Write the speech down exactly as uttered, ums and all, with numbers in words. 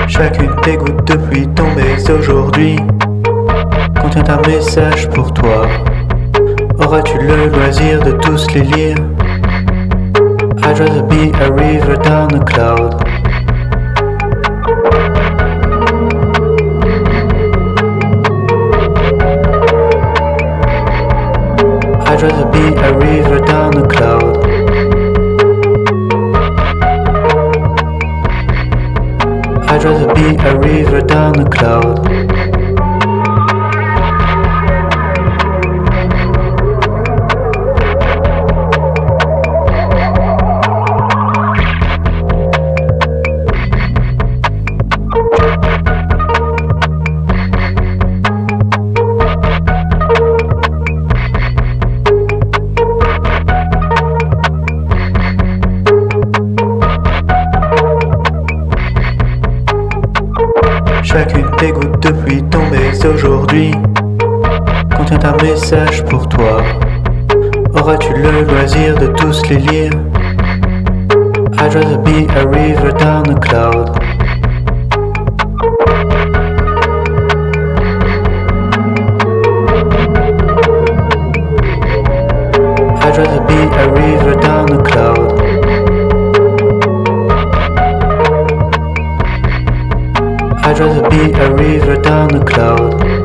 Chacune des gouttes de pluie tombées aujourd'hui contient un message pour toi. Auras-tu le loisir de tous les lire? I'd rather be a river than a cloud. I'd rather be a river than a cloud. I'd rather be a river than a cloud. Chacune des gouttes de pluie tombées aujourd'hui contient un message pour toi. Auras-tu le loisir de tous les lire? I'd rather be a river than a cloud. I'd rather be a river than a cloud. I'd rather be a river than a cloud.